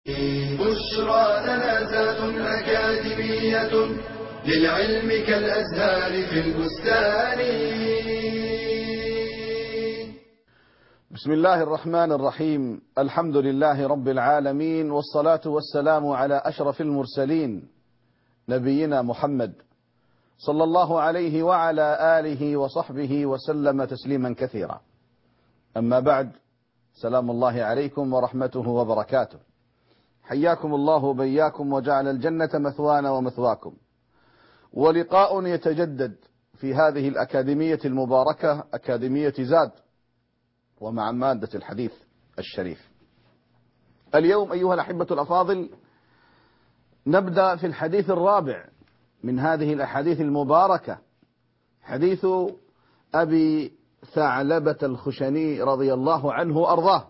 بشرى لنا ذات أكاديمية للعلم كالأزهار في البستان. بسم الله الرحمن الرحيم. الحمد لله رب العالمين، والصلاة والسلام على أشرف المرسلين نبينا محمد صلى الله عليه وعلى آله وصحبه وسلم تسليما كثيرا. أما بعد، سلام الله عليكم ورحمته وبركاته. حياكم الله بياكم وجعل الجنة مثوانا ومثواكم، ولقاء يتجدد في هذه الأكاديمية المباركة، أكاديمية زاد، ومع مادة الحديث الشريف. اليوم أيها الأحبة الأفاضل نبدأ في الحديث الرابع من هذه الأحاديث المباركة، حديث أبي ثعلبة الخشني رضي الله عنه وأرضاه.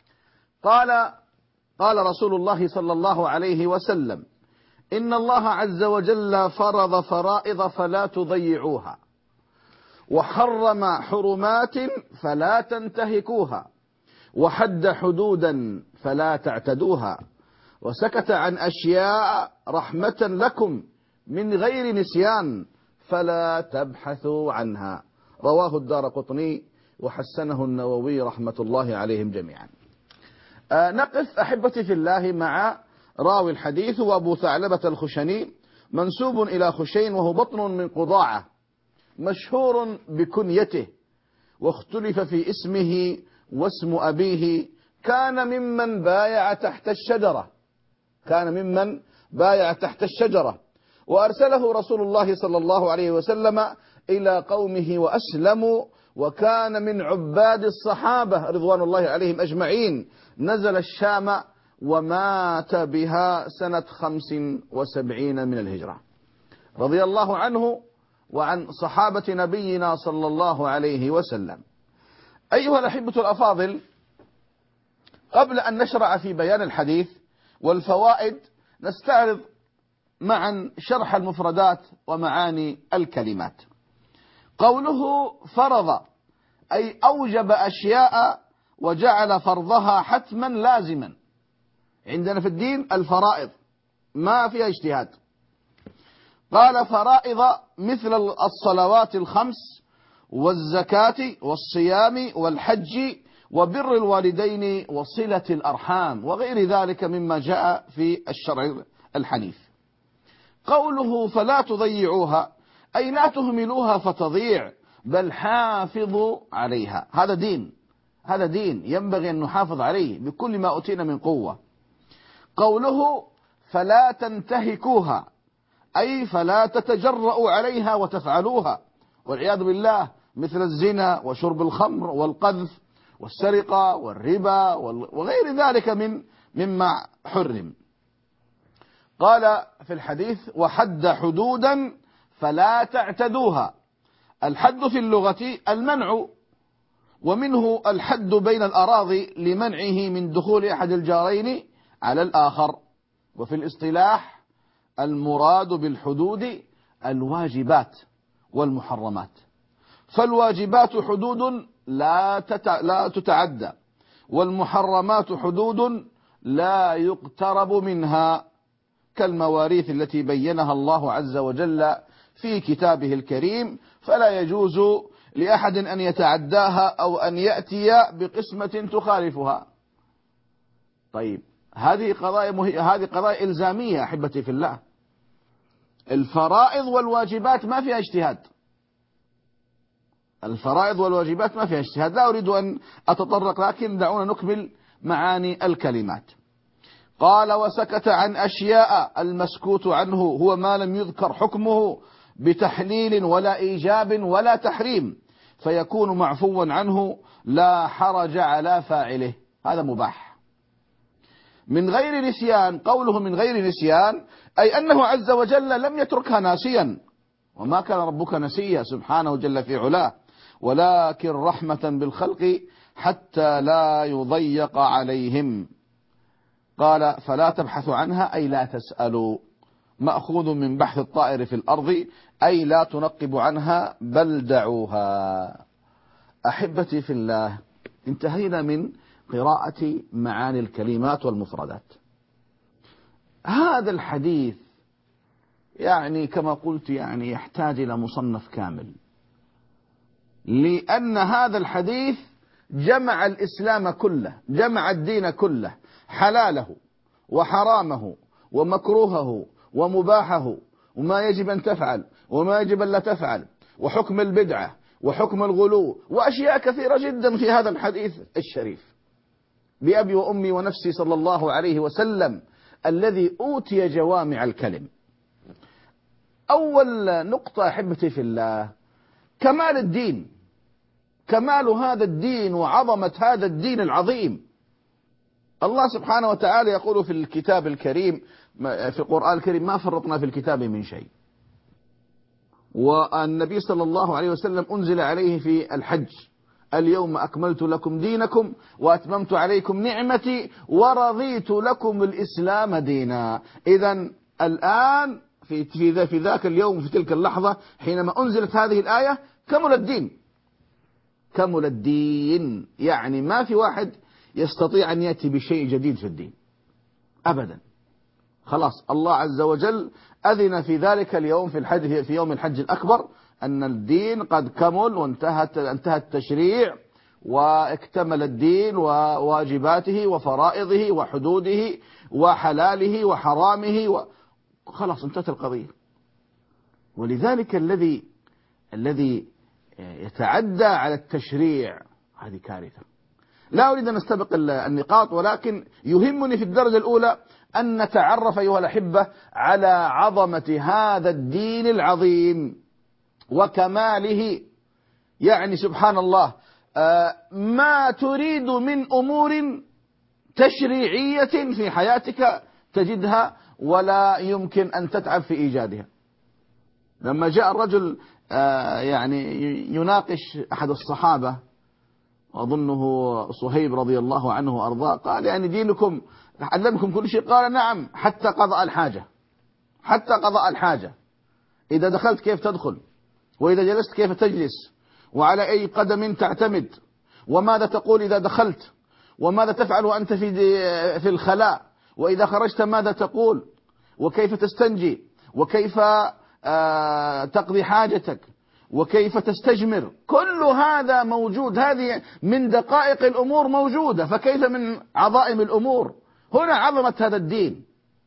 قال رسول الله صلى الله عليه وسلم: إن الله عز وجل فرض فرائض فلا تضيعوها، وحرم حرمات فلا تنتهكوها، وحد حدودا فلا تعتدوها، وسكت عن أشياء رحمة لكم من غير نسيان فلا تبحثوا عنها. رواه الدارقطني وحسنه النووي رحمة الله عليهم جميعا. نقف أحبتي في الله مع راوي الحديث، وأبو ثعلبة الخشني منسوب إلى خشين، وهو بطن من قضاعة، مشهور بكنيته، واختلف في اسمه واسم أبيه. كان ممن بايع تحت الشجرة، وأرسله رسول الله صلى الله عليه وسلم إلى قومه وأسلموا، وكان من عباد الصحابة رضوان الله عليهم أجمعين. نزل الشام ومات بها سنة 75 من الهجرة، رضي الله عنه وعن صحابة نبينا صلى الله عليه وسلم. أيها الأحبة الأفاضل، قبل أن نشرع في بيان الحديث والفوائد، نستعرض معا شرح المفردات ومعاني الكلمات. قوله فرض أي أوجب أشياء وجعل فرضها حتما لازما. عندنا في الدين الفرائض ما فيها اجتهاد. قال فرائض مثل الصلوات الخمس والزكاة والصيام والحج وبر الوالدين وصلة الأرحام وغير ذلك مما جاء في الشرع الحنيف. قوله فلا تضيعوها أي لا تهملوها فتضيع، بل حافظوا عليها. هذا دين ينبغي أن نحافظ عليه بكل ما أتينا من قوة. قوله فلا تنتهكوها أي فلا تتجرؤوا عليها وتفعلوها، والعياذ بالله، مثل الزنا وشرب الخمر والقذف والسرقة والربا وغير ذلك مما حرم. قال في الحديث وحد حدودا فلا تعتدوها. الحد في اللغة المنع، ومنه الحد بين الأراضي لمنعه من دخول أحد الجارين على الآخر. وفي الاصطلاح المراد بالحدود الواجبات والمحرمات، فالواجبات حدود لا تتعدى، والمحرمات حدود لا يقترب منها، كالمواريث التي بينها الله عز وجل في كتابه الكريم، فلا يجوز لأحد أن يتعداها أو أن يأتي بقسمة تخالفها. طيب، هذه قضايا إلزامية أحبتي في الله. الفرائض والواجبات ما فيها اجتهاد. لا أريد أن أتطرق، لكن دعونا نكمل معاني الكلمات. قال وسكت عن أشياء. المسكوت عنه هو ما لم يذكر حكمه بتحليل ولا إيجاب ولا تحريم، فيكون معفوا عنه لا حرج على فاعله، هذا مباح. من غير نسيان، قوله من غير نسيان أي أنه عز وجل لم يتركها ناسيا، وما كان ربك نسيا سبحانه جل في علاه، ولكن رحمة بالخلق حتى لا يضيق عليهم. قال فلا تبحثوا عنها أي لا تسألوا، مأخوذ من بحث الطائر في الأرض أي لا تنقب عنها بل دعوها. أحبتي في الله، انتهينا من قراءة معاني الكلمات والمفردات. هذا الحديث يعني كما قلت يعني يحتاج إلى مصنف كامل، لأن هذا الحديث جمع الإسلام كله، جمع الدين كله، حلاله وحرامه ومكروهه ومباحه، وما يجب أن تفعل وما يجب أن لا تفعل، وحكم البدعة وحكم الغلو، وأشياء كثيرة جدا في هذا الحديث الشريف. بأبي وأمي ونفسي صلى الله عليه وسلم الذي أوتي جوامع الكلم. أول نقطة أحبتي في الله، كمال الدين، كمال هذا الدين وعظمة هذا الدين العظيم. الله سبحانه وتعالى يقول في الكتاب الكريم، في القرآن الكريم: ما فرطنا في الكتاب من شيء. والنبي صلى الله عليه وسلم أنزل عليه في الحج: اليوم أكملت لكم دينكم وأتممت عليكم نعمتي ورضيت لكم الإسلام دينا. إذن الآن في ذاك اليوم، في تلك اللحظة حينما أنزلت هذه الآية، كمل الدين، كمل الدين. يعني ما في واحد يستطيع أن يأتي بشيء جديد في الدين أبدا. خلاص الله عز وجل أذن في ذلك اليوم في الحج، في يوم الحج الأكبر، أن الدين قد كمل وانتهى التشريع واكتمل الدين وواجباته وفرائضه وحدوده وحلاله وحرامه خلاص انتهت القضية. ولذلك الذي يتعدى على التشريع هذه كارثة. لا أريد أن نستبق النقاط، ولكن يهمني في الدرجة الأولى أن نتعرف أيها الأحبة على عظمة هذا الدين العظيم وكماله. يعني سبحان الله، ما تريد من أمور تشريعية في حياتك تجدها ولا يمكن أن تتعب في إيجادها. لما جاء الرجل يعني يناقش أحد الصحابة، أظنه صهيب رضي الله عنه وأرضاه، قال: يعني دينكم علمكم كل شيء؟ قال: نعم، حتى قضاء الحاجة، حتى قضاء الحاجة. إذا دخلت كيف تدخل، وإذا جلست كيف تجلس، وعلى أي قدم تعتمد، وماذا تقول إذا دخلت، وماذا تفعل وأنت في الخلاء، وإذا خرجت ماذا تقول، وكيف تستنجي، وكيف تقضي حاجتك، وكيف تستجمر. كل هذا موجود، هذه من دقائق الأمور موجودة، فكيف من عظائم الأمور؟ هنا عظمة هذا الدين.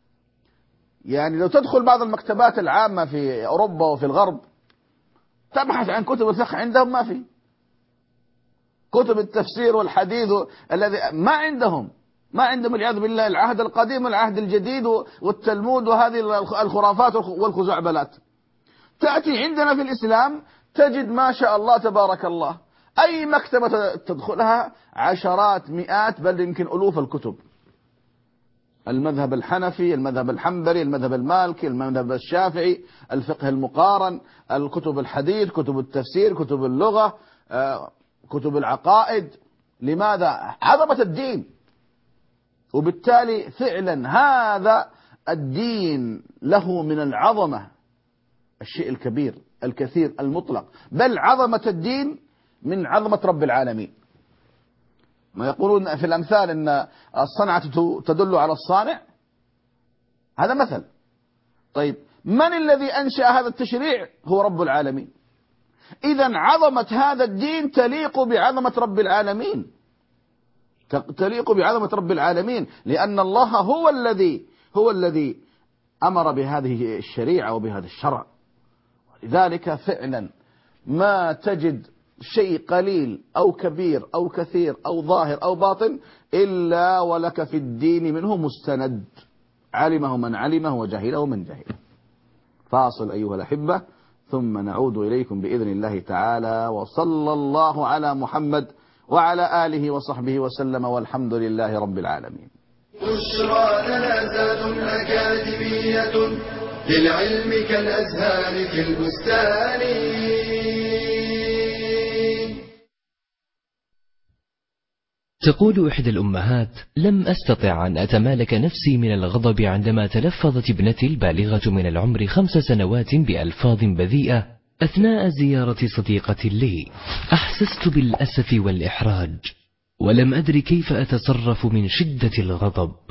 يعني لو تدخل بعض المكتبات العامة في أوروبا وفي الغرب تبحث عن كتب الفقه، عندهم ما في. كتب التفسير والحديث الذي ما عندهم والعياذ بالله، العهد القديم والعهد الجديد والتلمود وهذه الخرافات والخزعبلات. تأتي عندنا في الإسلام تجد ما شاء الله تبارك الله، أي مكتبة تدخلها عشرات مئات بل يمكن ألوف الكتب. المذهب الحنفي، المذهب الحنبلي، المذهب المالكي، المذهب الشافعي، الفقه المقارن، الكتب الحديث، كتب التفسير، كتب اللغة، كتب العقائد. لماذا؟ عظمة الدين. وبالتالي فعلا هذا الدين له من العظمة الشيء الكبير الكثير المطلق، بل عظمة الدين من عظمة رب العالمين. ما يقولون في الأمثال إن الصنعة تدل على الصانع، هذا مثل. طيب من الذي أنشأ هذا التشريع؟ هو رب العالمين. إذن عظمة هذا الدين تليق بعظمة رب العالمين، تليق بعظمة رب العالمين، لأن الله هو الذي أمر بهذه الشريعة وبهذا الشرع. لذلك فعلا ما تجد شيء قليل أو كبير أو كثير أو ظاهر أو باطن إلا ولك في الدين منه مستند، علمه من علمه وجهله من جهله. فاصل أيها الأحبة، ثم نعود إليكم بإذن الله تعالى، وصلى الله على محمد وعلى آله وصحبه وسلم، والحمد لله رب العالمين. بشرى لنا أكاديمية للعلم كالأزهار في البستان. تقول إحدى الأمهات: لم أستطع أن أتمالك نفسي من الغضب عندما تلفظت ابنتي البالغة من العمر 5 سنوات بألفاظ بذيئة أثناء زيارة صديقة لي. أحسست بالأسف والإحراج، ولم أدر كيف أتصرف من شدة الغضب.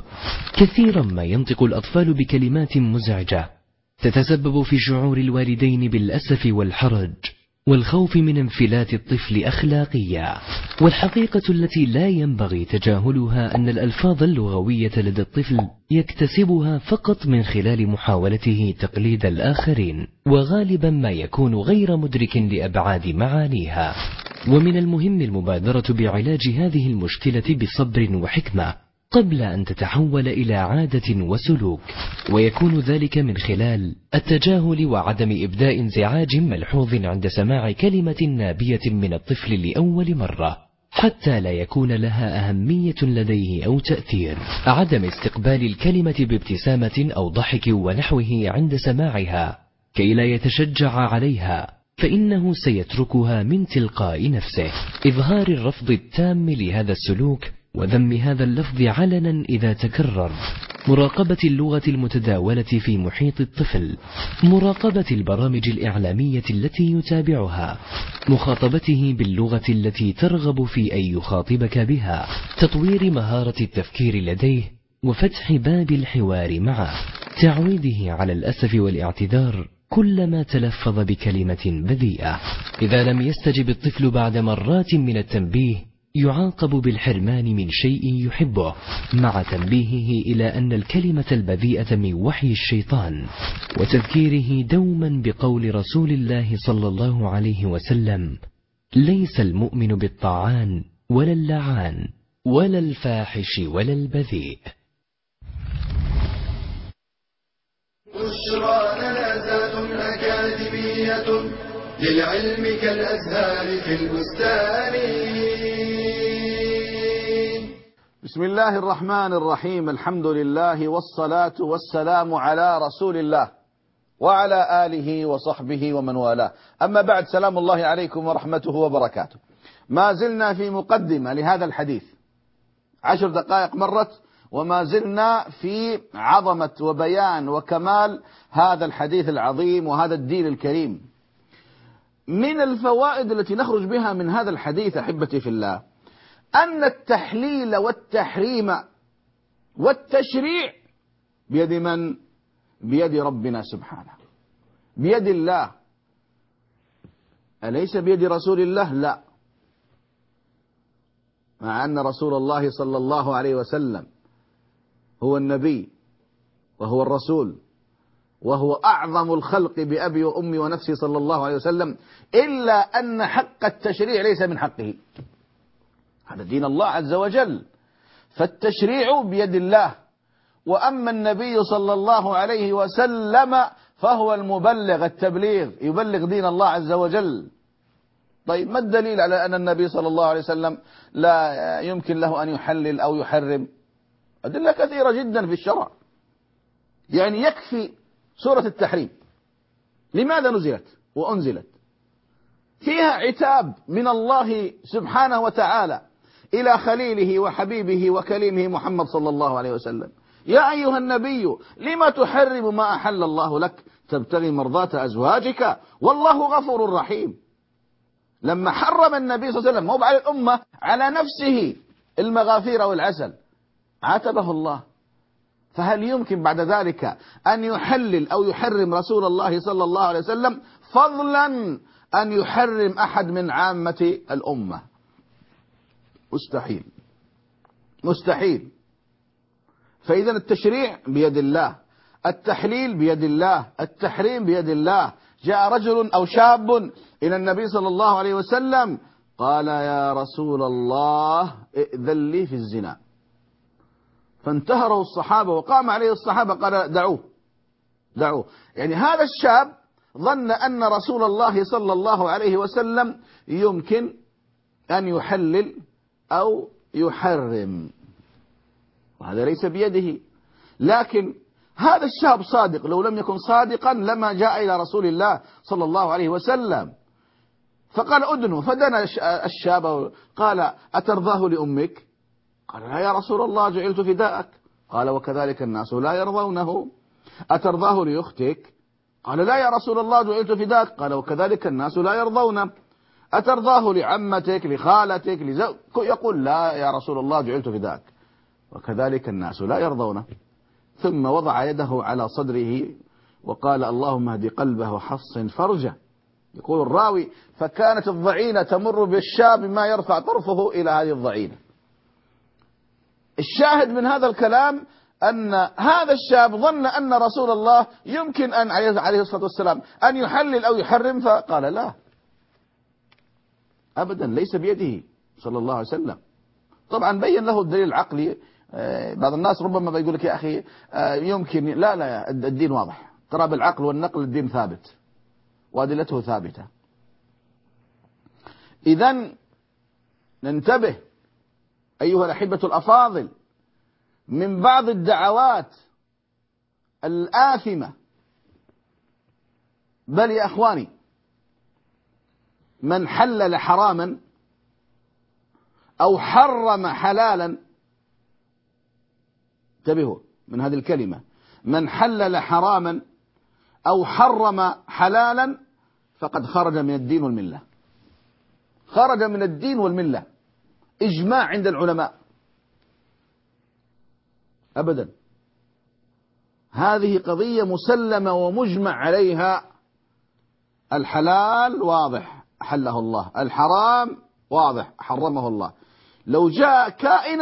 كثيرا ما ينطق الأطفال بكلمات مزعجة تتسبب في شعور الوالدين بالأسف والحرج والخوف من انفلات الطفل أخلاقيا. والحقيقة التي لا ينبغي تجاهلها أن الألفاظ اللغوية لدى الطفل يكتسبها فقط من خلال محاولته تقليد الآخرين، وغالبا ما يكون غير مدرك لأبعاد معانيها. ومن المهم المبادرة بعلاج هذه المشكلة بصبر وحكمة قبل أن تتحول إلى عادة وسلوك، ويكون ذلك من خلال التجاهل وعدم إبداء انزعاج ملحوظ عند سماع كلمة نابية من الطفل لأول مرة حتى لا يكون لها أهمية لديه أو تأثير. عدم استقبال الكلمة بابتسامة أو ضحك ونحوه عند سماعها كي لا يتشجع عليها، فإنه سيتركها من تلقاء نفسه. إظهار الرفض التام لهذا السلوك وذم هذا اللفظ علنا إذا تكرر. مراقبة اللغة المتداولة في محيط الطفل. مراقبة البرامج الإعلامية التي يتابعها. مخاطبته باللغة التي ترغب في أن يخاطبك بها. تطوير مهارة التفكير لديه وفتح باب الحوار معه. تعويده على الأسف والاعتذار كلما تلفظ بكلمة بذيئة. إذا لم يستجب الطفل بعد مرات من التنبيه يعاقب بالحرمان من شيء يحبه، مع تنبيهه إلى أن الكلمة البذيئة من وحي الشيطان، وتذكيره دوما بقول رسول الله صلى الله عليه وسلم: ليس المؤمن بالطاعان ولا اللعان ولا الفاحش ولا البذيء. بشرى لنا ذات أكاديمية للعلم كالأزهار في البستان. بسم الله الرحمن الرحيم. الحمد لله والصلاة والسلام على رسول الله وعلى آله وصحبه ومن والاه، أما بعد، سلام الله عليكم ورحمته وبركاته. ما زلنا في مقدمة لهذا الحديث، 10 دقائق مرت وما زلنا في عظمة وبيان وكمال هذا الحديث العظيم وهذا الدين الكريم. من الفوائد التي نخرج بها من هذا الحديث أحبتي في الله أن التحليل والتحريم والتشريع بيد من؟ بيد ربنا سبحانه، بيد الله، أليس بيد رسول الله؟ لا، مع أن رسول الله صلى الله عليه وسلم هو النبي وهو الرسول وهو أعظم الخلق بأبي وأمي ونفسي صلى الله عليه وسلم، إلا أن حق التشريع ليس من حقه. هذا دين الله عز وجل، فالتشريع بيد الله، وأما النبي صلى الله عليه وسلم فهو المبلغ، التبليغ، يبلغ دين الله عز وجل. طيب، ما الدليل على أن النبي صلى الله عليه وسلم لا يمكن له أن يحلل أو يحرم؟ أدلة كثيرة جدا في الشرع. يعني يكفي سورة التحريم، لماذا نزلت وأنزلت؟ فيها عتاب من الله سبحانه وتعالى إلى خليله وحبيبه وكليمه محمد صلى الله عليه وسلم: يا أيها النبي لما تحرم ما أحل الله لك تبتغي مرضاة أزواجك والله غفور رحيم. لما حرم النبي صلى الله عليه وسلم موضع الأمة على نفسه المغافير والعسل عاتبه الله، فهل يمكن بعد ذلك أن يحلل أو يحرم رسول الله صلى الله عليه وسلم، فضلا أن يحرم أحد من عامة الأمة؟ مستحيل، مستحيل. فإذا التشريع بيد الله، التحليل بيد الله، التحريم بيد الله. جاء رجل أو شاب إلى النبي صلى الله عليه وسلم قال: يا رسول الله ائذن لي في الزنا. فانتهره الصحابة وقام عليه الصحابة قال: دعوه دعوه. يعني هذا الشاب ظن أن رسول الله صلى الله عليه وسلم يمكن أن يحلل أو يحرم، وهذا ليس بيده. لكن هذا الشاب صادق، لو لم يكن صادقا لما جاء إلى رسول الله صلى الله عليه وسلم فقال: أدنو. فدنا الشاب قال: أترضاه لأمك؟ قال: لا يا رسول الله، جعلت فداءك. قال: وكذلك الناس لا يرضونه. أترضاه لأختك؟ قال: لا يا رسول الله، جعلت فداءك. قال: وكذلك الناس لا يرضونه. أترضاه لعمتك، لخالتك، يقول: لا يا رسول الله، جعلت فداءك. وكذلك الناس لا يرضون. ثم وضع يده على صدره وقال اللهم اهد قلبه وحصن فرجه. يقول الراوي فكانت الضعينة تمر بالشاب ما يرفع طرفه إلى هذه الضعينة. الشاهد من هذا الكلام أن هذا الشاب ظن أن رسول الله يمكن أن عليه الصلاة والسلام أن يحلل أو يحرم، فقال لا أبدا، ليس بيده صلى الله عليه وسلم. طبعا بين له الدليل العقلي. بعض الناس ربما بيقول لك يا أخي يمكن، لا الدين واضح، ترى بالعقل والنقل الدين ثابت وأدلته ثابتة. إذن ننتبه أيها الأحبة الأفاضل من بعض الدعوات الآثمة. بل يا أخواني من حلل حراما أو حرم حلالا، انتبهوا من هذه الكلمة، من حلل حراما أو حرم حلالا فقد خرج من الدين والملة. خرج من الدين والملة، إجماع عند العلماء. أبدا، هذه قضية مسلمة ومجمع عليها. الحلال واضح أحله الله، الحرام واضح حرمه الله. لو جاء كائنا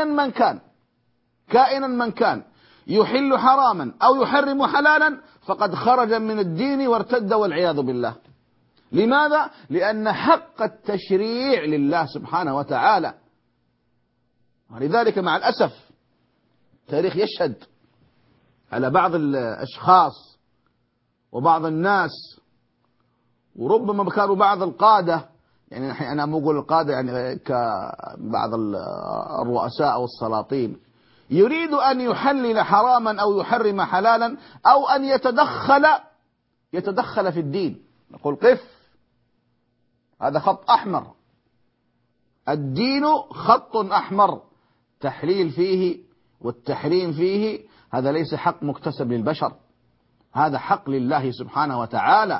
من كان يحل حراما أو يحرم حلالا فقد خرج من الدين وارتد والعياذ بالله. لماذا؟ لأن حق التشريع لله سبحانه وتعالى. ولذلك مع الأسف التاريخ يشهد على بعض الأشخاص وبعض الناس، وربما كانوا بعض القادة، يعني أنا مو أقول القادة يعني كبعض الرؤساء أو السلاطين، يريد أن يحلل حراما أو يحرم حلالا أو أن يتدخل في الدين. نقول قف، هذا خط أحمر. الدين خط أحمر، تحليل فيه والتحريم فيه هذا ليس حق مكتسب للبشر، هذا حق لله سبحانه وتعالى.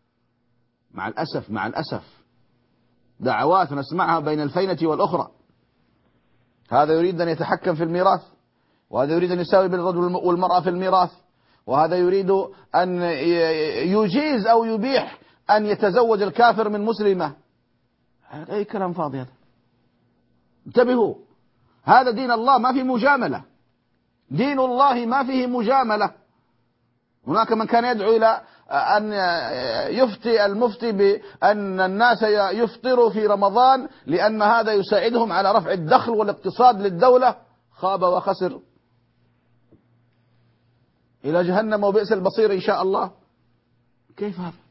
مع الأسف دعوات نسمعها بين الفينة والأخرى. هذا يريد أن يتحكم في الميراث، وهذا يريد أن يساوي بين الرجل والمرأة في الميراث، وهذا يريد أن يجيز أو يبيح أن يتزوج الكافر من مسلمة. هذا أي كلام فاضي هذا. انتبهوا، هذا دين الله ما فيه مجاملة، دين الله ما فيه مجاملة. هناك من كان يدعو إلى أن يفتي المفتي بأن الناس يفطروا في رمضان لأن هذا يساعدهم على رفع الدخل والاقتصاد للدولة. خاب وخسر، إلى جهنم وبئس المصير إن شاء الله. كيف هذا؟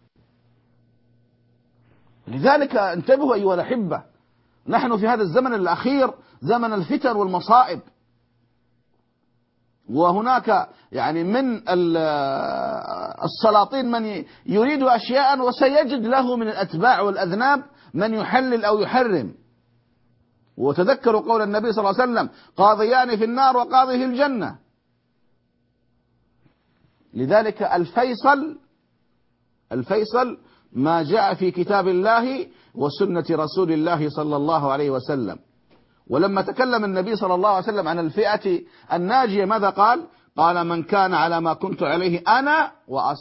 لذلك انتبهوا أيها الأحبة، نحن في هذا الزمن الأخير زمن الفتن والمصائب، وهناك يعني من السلاطين من يريد أشياء وسيجد له من الأتباع والأذناب من يحلل أو يحرم. وتذكروا قول النبي صلى الله عليه وسلم قاضيان في النار وقاضي في الجنة. لذلك الفيصل ما جاء في كتاب الله وسنة رسول الله صلى الله عليه وسلم. ولما تكلم النبي صلى الله عليه وسلم عن الفئة الناجية ماذا قال؟ قال من كان على ما كنت عليه أنا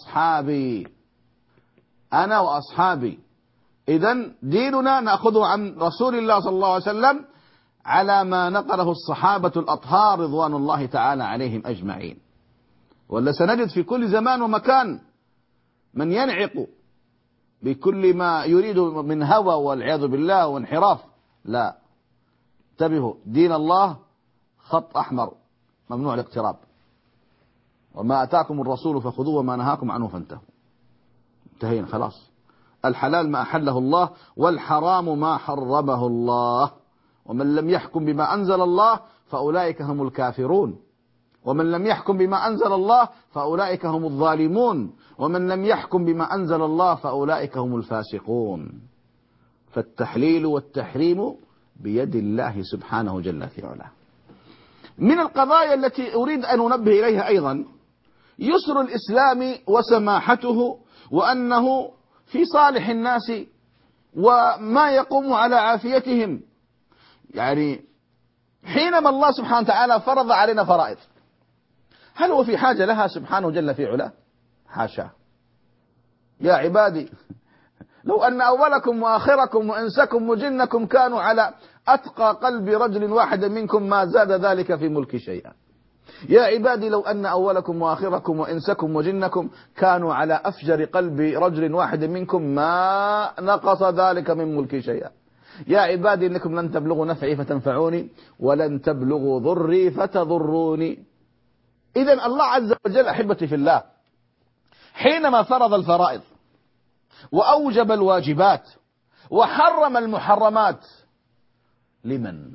وأصحابي. إذن ديننا نأخذه عن رسول الله صلى الله عليه وسلم على ما نقله الصحابة الأطهار رضوان الله تعالى عليهم أجمعين. ولا سنجد في كل زمان ومكان من ينعق بكل ما يريد من هوى والعياذ بالله وانحراف. لا، انتبهوا، دين الله خط أحمر ممنوع الاقتراب. وما أتاكم الرسول فخذوه وما نهاكم عنه فانتهوا. انتهينا خلاص. الحلال ما أحله الله والحرام ما حرمه الله. ومن لم يحكم بما أنزل الله فأولئك هم الكافرون، ومن لم يحكم بما أنزل الله فأولئك هم الظالمون، ومن لم يحكم بما أنزل الله فأولئك هم الفاسقون. فالتحليل والتحريم بيد الله سبحانه جل في علاه. من القضايا التي أريد أن أنبه إليها أيضا يسر الإسلام وسماحته، وأنه في صالح الناس وما يقوم على عافيتهم. يعني حينما الله سبحانه وتعالى فرض علينا فرائض، هل هو في حاجة لها سبحانه جل في علاه؟ حاشا. يا عبادي لو أن أولكم وآخركم وإنسكم وجنكم كانوا على أتقى قلب رجل واحد منكم ما زاد ذلك في ملكي شيئا. يا عبادي لو أن أولكم وآخركم وإنسكم وجنكم كانوا على أفجر قلب رجل واحد منكم ما نقص ذلك من ملكي شيئا. يا عبادي إنكم لن تبلغوا نفعي فتنفعوني ولن تبلغوا ضري فتضروني. إذن الله عز وجل أحبتي في الله حينما فرض الفرائض وأوجب الواجبات وحرم المحرمات، لمن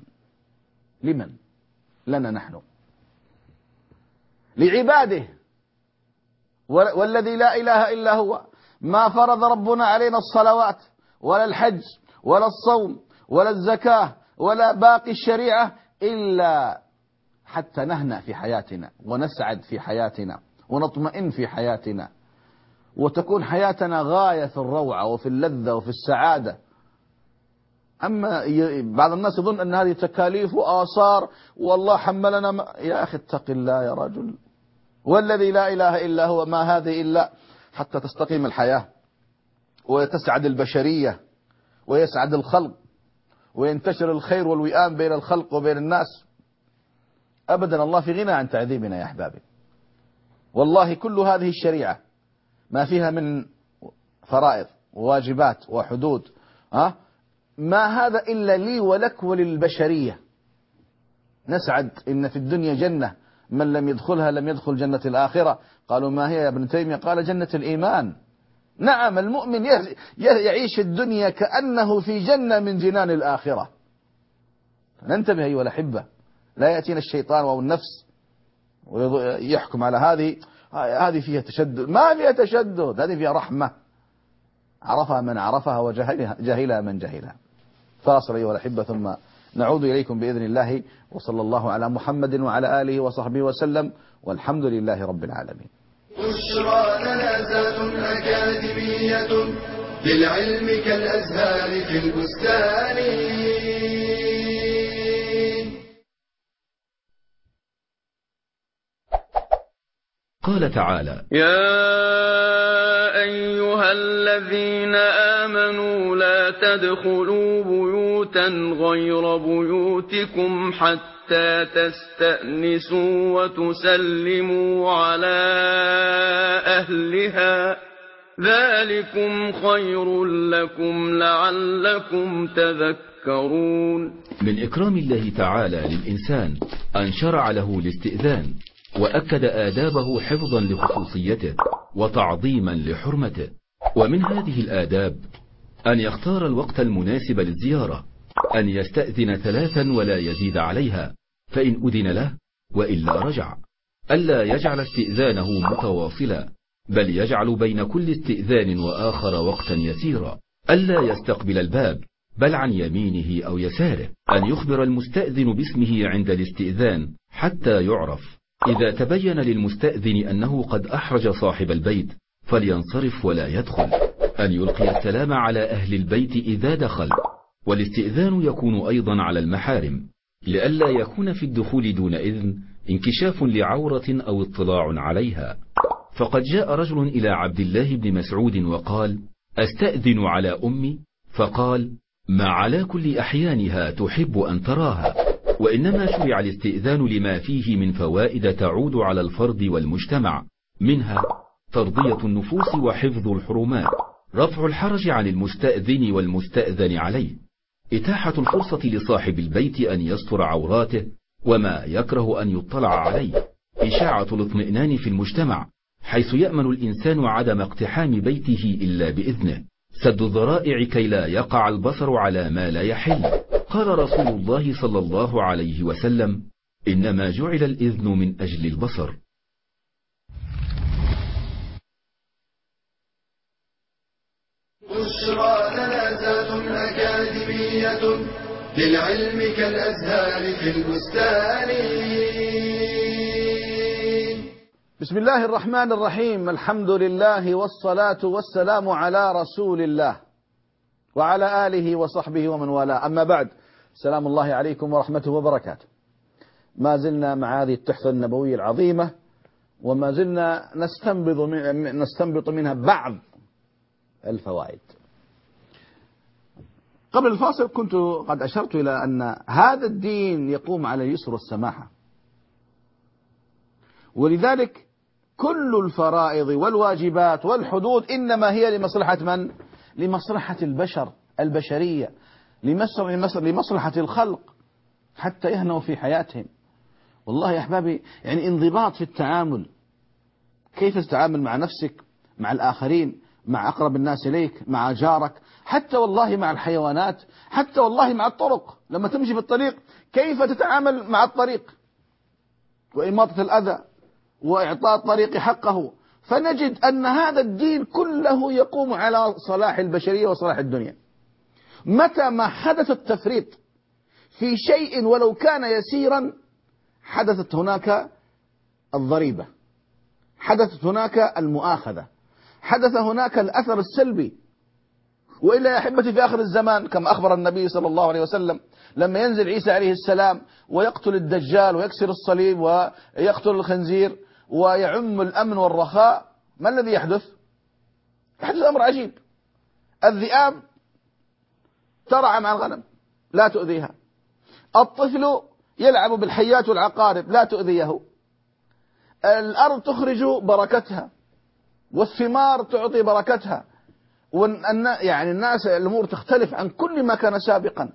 لنا نحن، لعباده. والذي لا إله إلا هو ما فرض ربنا علينا الصلوات ولا الحج ولا الصوم ولا الزكاة ولا باقي الشريعة إلا حتى نهنأ في حياتنا ونسعد في حياتنا ونطمئن في حياتنا وتكون حياتنا غاية في الروعة وفي اللذة وفي السعادة. أما بعض الناس يظن أن هذه تكاليف وآثار والله حملنا يا أخي اتق الله يا رجل، والذي لا إله إلا هو ما هذه إلا حتى تستقيم الحياة وتسعد البشرية ويسعد الخلق وينتشر الخير والوئام بين الخلق وبين الناس. أبدا الله في غنى عن تعذيبنا يا أحبابي. والله كل هذه الشريعة ما فيها من فرائض وواجبات وحدود ما هذا إلا لي ولك وللبشرية. نسعد إن في الدنيا جنة من لم يدخلها لم يدخل جنة الآخرة. قالوا ما هي يا ابن تيمية؟ قال جنة الإيمان. نعم المؤمن يعيش الدنيا كأنه في جنة من جنان الآخرة. ننتبه أيها الأحبة، لا يأتينا الشيطان أو النفس ويحكم على هذه فيها تشدد. ما فيها تشدد، هذه فيها رحمة، عرفها من عرفها وجهلها من جهلها. فاصل أيها الأحبة ثم نعود إليكم بإذن الله، وصلى الله على محمد وعلى آله وصحبه وسلم، والحمد لله رب العالمين. بشرى جنازات أكاديمية للعلم كالأزهار في البستان. قال تعالى: يا أيها الذين آمنوا لا تدخلوا بيوتا غير بيوتكم حتى تستأنسوا وتسلموا على أهلها ذلكم خير لكم لعلكم تذكرون. من إكرام الله تعالى للإنسان أن شرع له الاستئذان، وأكد آدابه حفظا لخصوصيته وتعظيما لحرمته. ومن هذه الآداب أن يختار الوقت المناسب للزيارة، أن يستأذن 3 ولا يزيد عليها، فإن أذن له وإلا رجع. ألا يجعل استئذانه متواصلا، بل يجعل بين كل استئذان وآخر وقتا يسيرا. ألا يستقبل الباب، بل عن يمينه أو يساره. أن يخبر المستأذن باسمه عند الاستئذان حتى يعرف. إذا تبين للمستأذن أنه قد أحرج صاحب البيت فلينصرف ولا يدخل. أن يلقي السلام على أهل البيت إذا دخل. والاستئذان يكون أيضا على المحارم، لئلا يكون في الدخول دون إذن انكشاف لعورة أو اطلاع عليها. فقد جاء رجل إلى عبد الله بن مسعود وقال: أستأذن على أمي؟ فقال: ما على كل أحيانها تحب أن تراها. وإنما شرع الاستئذان لما فيه من فوائد تعود على الفرد والمجتمع، منها ترضية النفوس وحفظ الحرمات، رفع الحرج عن المستأذن والمستأذن عليه، إتاحة الفرصة لصاحب البيت أن يستر عوراته وما يكره أن يطلع عليه، إشاعة الاطمئنان في المجتمع حيث يأمن الإنسان عدم اقتحام بيته إلا بإذنه، سد الذرائع كي لا يقع البصر على ما لا يحل. قال رسول الله صلى الله عليه وسلم: إنما جعل الإذن من أجل البصر. بشرى جنازات أكاديمية للعلم كالأزهار في البستان. بسم الله الرحمن الرحيم. الحمد لله والصلاة والسلام على رسول الله وعلى آله وصحبه ومن والاه، أما بعد. سلام الله عليكم ورحمته وبركاته. ما زلنا مع هذه التحفة النبوية العظيمة، وما زلنا نستنبط منها بعض الفوائد. قبل الفاصل كنت قد أشرت إلى أن هذا الدين يقوم على اليسر والسماحة، ولذلك كل الفرائض والواجبات والحدود إنما هي لمصلحة من؟ لمصلحة البشرية، لمصلحة الخلق حتى يهنوا في حياتهم. والله يا أحبابي يعني انضباط في التعامل، كيف تتعامل مع نفسك، مع الآخرين، مع أقرب الناس إليك، مع جارك، حتى والله مع الحيوانات، حتى والله مع الطرق. لما تمشي في الطريق كيف تتعامل مع الطريق، وإماطة الأذى، وإعطاء الطريق حقه. فنجد أن هذا الدين كله يقوم على صلاح البشرية وصلاح الدنيا. متى ما حدث التفريط في شيء ولو كان يسيرا حدثت هناك الضريبة، حدثت هناك المؤاخذة، حدث هناك الأثر السلبي. وإلا يا أحبتي في آخر الزمان كما أخبر النبي صلى الله عليه وسلم، لما ينزل عيسى عليه السلام ويقتل الدجال ويكسر الصليب ويقتل الخنزير ويعم الأمن والرخاء، ما الذي يحدث؟ يحدث أمر عجيب. الذئاب ترعى مع الغنم لا تؤذيها، الطفل يلعب بالحيات والعقارب لا تؤذيه، الأرض تخرج بركتها والثمار تعطي بركتها، يعني الناس الأمور تختلف عن كل ما كان سابقا.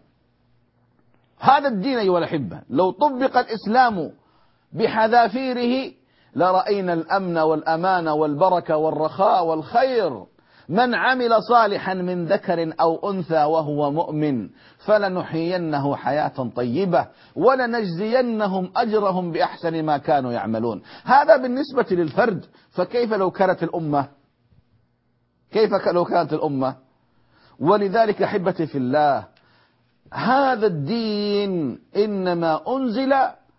هذا الدين أيها الأحبة لو طبق الإسلام بحذافيره لرأينا الأمن والأمان والبركة والرخاء والخير. من عمل صالحا من ذكر أو أنثى وهو مؤمن فلنحيينه حياة طيبة ولنجزينهم أجرهم بأحسن ما كانوا يعملون. هذا بالنسبة للفرد، فكيف لو كانت الأمة؟ كيف لو كانت الأمة؟ ولذلك أحبتي في الله هذا الدين إنما أنزل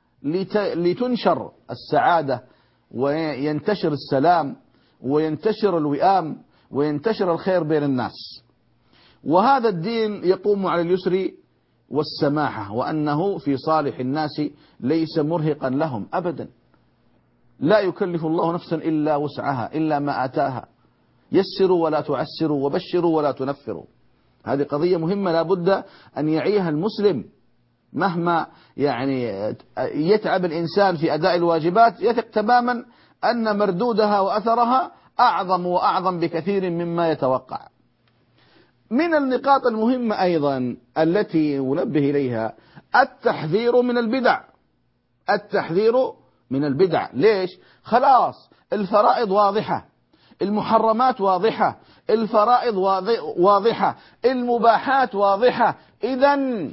لتنشر السعادة وينتشر السلام وينتشر الوئام وينتشر الخير بين الناس. وهذا الدين يقوم على اليسر والسماحة، وأنه في صالح الناس ليس مرهقا لهم أبدا. لا يكلف الله نفسا إلا وسعها إلا ما آتاها، يسروا ولا تعسروا وبشروا ولا تنفروا. هذه قضية مهمة لا بد أن يعيها المسلم. مهما يعني يتعب الإنسان في أداء الواجبات يثق تماما أن مردودها وأثرها أعظم وأعظم بكثير مما يتوقع. من النقاط المهمة أيضا التي ننبه إليها التحذير من البدع. التحذير من البدع. ليش؟ خلاص الفرائض واضحة، المحرمات واضحة، الفرائض واضحة، المباحات واضحة. إذن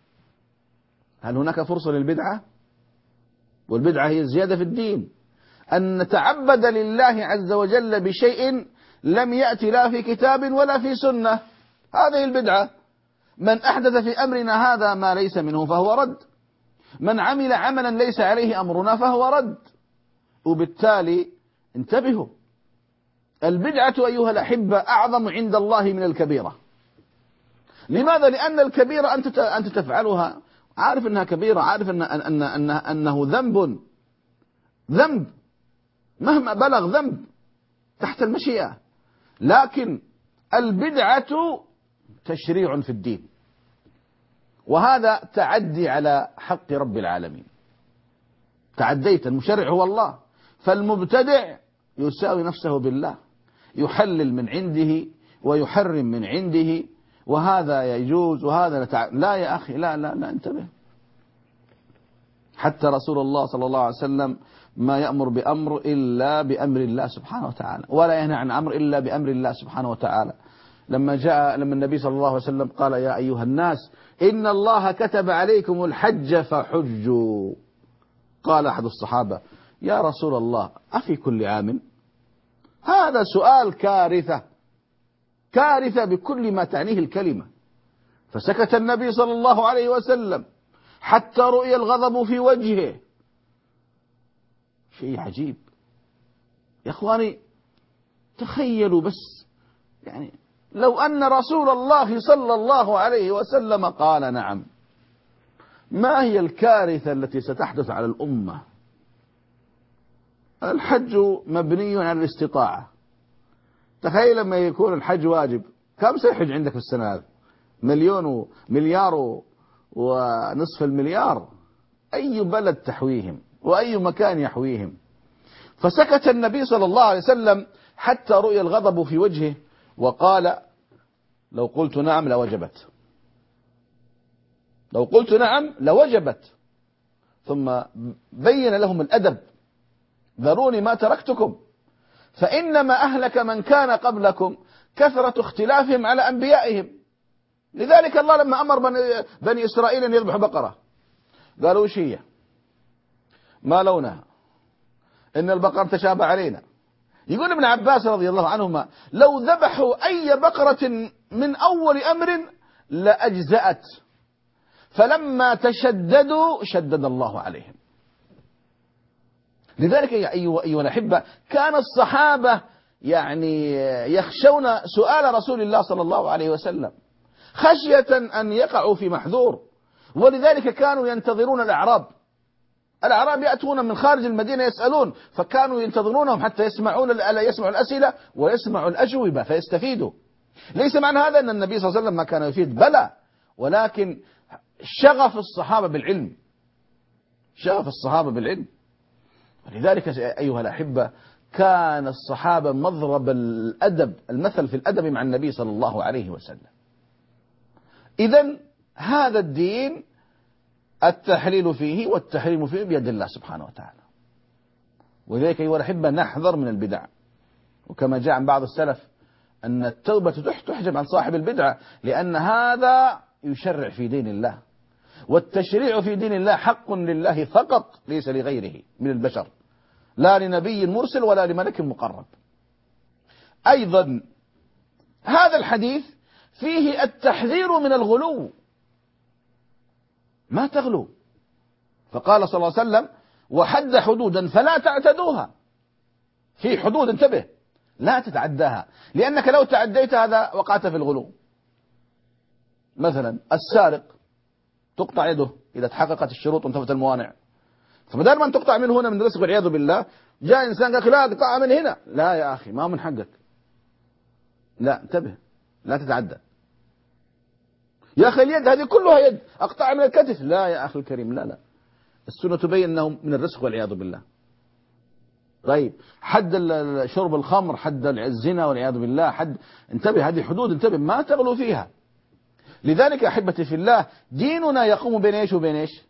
هل هناك فرصة للبدعة؟ والبدعة هي الزيادة في الدين، أن نتعبد لله عز وجل بشيء لم يأتي لا في كتاب ولا في سنة. هذه البدعة. من أحدث في أمرنا هذا ما ليس منه فهو رد، من عمل عملا ليس عليه أمرنا فهو رد. وبالتالي انتبهوا، البدعة أيها الأحبة أعظم عند الله من الكبيرة. لماذا؟ لأن الكبيرة أنت تفعلها عارف أنها كبيرة، عارف أنه ذنب مهما بلغ ذنب تحت المشيئة. لكن البدعة تشريع في الدين، وهذا تعدي على حق رب العالمين. تعديت، المشرع هو الله، فالمبتدع يساوي نفسه بالله، يحلل من عنده ويحرم من عنده، وهذا يجوز وهذا لا يا أخي، لا لا لا، انتبه. حتى رسول الله صلى الله عليه وسلم ما يأمر بأمر إلا بأمر الله سبحانه وتعالى، ولا ينهى عن أمر إلا بأمر الله سبحانه وتعالى. لما النبي صلى الله عليه وسلم قال يا أيها الناس إن الله كتب عليكم الحج فحجوا، قال أحد الصحابة يا رسول الله أفي كل عام؟ هذا سؤال كارثة بكل ما تعنيه الكلمة. فسكت النبي صلى الله عليه وسلم حتى رؤي الغضب في وجهه. شيء عجيب يا إخواني. تخيلوا بس، يعني لو أن رسول الله صلى الله عليه وسلم قال نعم، ما هي الكارثة التي ستحدث على الأمة؟ الحج مبني على الاستطاعة. تخيل لما يكون الحج واجب، كم سيحج عندك في السنة هذه؟ مليون ومليار ونصف المليار. أي بلد تحويهم وأي مكان يحويهم؟ فسكت النبي صلى الله عليه وسلم حتى رؤي الغضب في وجهه، وقال: لو قلت نعم لوجبت، لو قلت نعم لوجبت. ثم بين لهم الأدب: ذروني ما تركتكم، فإنما أهلك من كان قبلكم كثرة اختلافهم على أنبيائهم. لذلك الله لما أمر بني إسرائيل أن يذبحوا بقرة قالوا: وش هي؟ ما لونها؟ إن البقر تشابه علينا. يقول ابن عباس رضي الله عنهما: لو ذبحوا أي بقرة من أول أمر لأجزأت، فلما تشددوا شدد الله عليهم. لذلك يا أيها الأحبة كان الصحابة يعني يخشون سؤال رسول الله صلى الله عليه وسلم خشية أن يقعوا في محذور، ولذلك كانوا ينتظرون الأعراب. الأعراب يأتون من خارج المدينة يسألون، فكانوا ينتظرونهم حتى يسمعوا الأسئلة ويسمعوا الأجوبة فيستفيدوا. ليس معنى هذا أن النبي صلى الله عليه وسلم ما كان يفيد، بلى، ولكن شغف الصحابة بالعلم، شغف الصحابة بالعلم. ولذلك أيها الأحبة كان الصحابة مضرب الأدب، المثل في الأدب مع النبي صلى الله عليه وسلم. إذن هذا الدين التحليل فيه والتحريم فيه بيد الله سبحانه وتعالى. ولذلك أيها الأحبة نحذر من البدع، وكما جاء عن بعض السلف أن التوبة تحجب عن صاحب البدعة، لأن هذا يشرع في دين الله، والتشريع في دين الله حق لله فقط، ليس لغيره من البشر، لا لنبي مرسل ولا لملك مقرب. أيضا هذا الحديث فيه التحذير من الغلو، ما تغلو. فقال صلى الله عليه وسلم: وحد حدودا فلا تعتدوها. في حدود، انتبه، لا تتعداها، لأنك لو تعديت هذا وقعت في الغلو. مثلا السارق تقطع يده إذا تحققت الشروط وانتفت الموانع، فبدل ما أن تقطع من هنا من الرزق والعياذ بالله، جاء إنسان قال: لا اقطعها من هنا. لا يا أخي، ما من حقك، لا، انتبه، لا تتعدى. يا أخي اليد هذه كلها يد، أقطعها من الكتف. لا يا أخي الكريم، لا، السنة تبين أنه من الرزق والعياذ بالله. طيب حد شرب الخمر، حد الزنا والعياذ بالله، حد، انتبه، هذه حدود، انتبه، ما تغلو فيها. لذلك أحبتي في الله ديننا يقوم بين ايش وبين ايش؟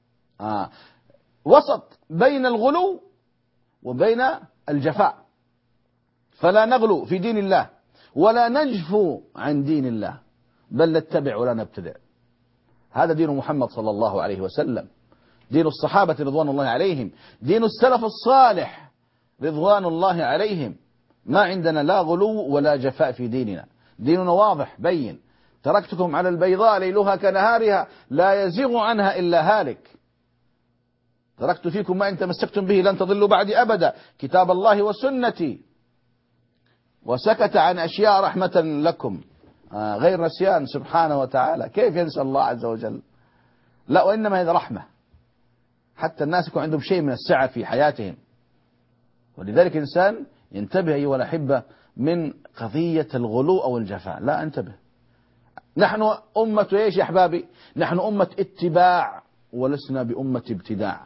وسط بين الغلو وبين الجفاء، فلا نغلو في دين الله ولا نجفو عن دين الله، بل نتبع ولا نبتدع. هذا دين محمد صلى الله عليه وسلم، دين الصحابة رضوان الله عليهم، دين السلف الصالح رضوان الله عليهم. ما عندنا لا غلو ولا جفاء في ديننا، ديننا واضح بين: تركتكم على البيضاء ليلها كنهارها لا يزيغ عنها إلا هالك. تركت فيكم ما إن تمسكتم به لن تضلوا بعدي أبدا، كتاب الله وسنتي. وسكت عن أشياء رحمة لكم، غير نسيان سبحانه وتعالى. كيف ينسى الله عز وجل؟ لا، وإنما هذا رحمة، حتى الناس يكون عندهم شيء من السعة في حياتهم. ولذلك الإنسان ينتبه أيها الأحبة من قضية الغلو أو الجفاء، لا، انتبه. نحن أمة إيش يا أحبابي؟ نحن أمة اتباع ولسنا بأمة ابتداع.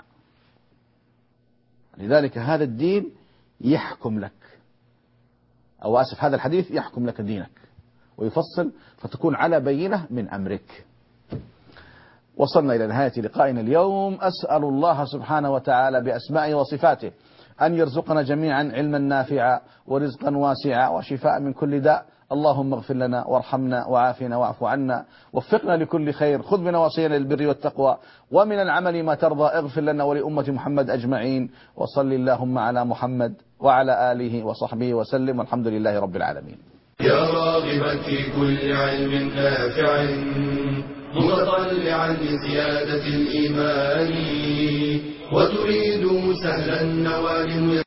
لذلك هذا الدين يحكم لك، أو آسف، هذا الحديث يحكم لك دينك ويفصل، فتكون على بينة من أمرك. وصلنا إلى نهاية لقائنا اليوم. أسأل الله سبحانه وتعالى بأسمائه وصفاته أن يرزقنا جميعا علما نافعا ورزقا واسعا وشفاء من كل داء. اللهم اغفر لنا وارحمنا وعافنا واعف عنا، وفقنا لكل خير، خذ بنواصينا للبر والتقوى، ومن العمل ما ترضى. اغفر لنا ولأمة محمد أجمعين، وصل اللهم على محمد وعلى آله وصحبه وسلم، والحمد لله رب العالمين. يا راغبا في كل علم نافع متطلعا لزيادة الإيمان وتريد سهلا النوال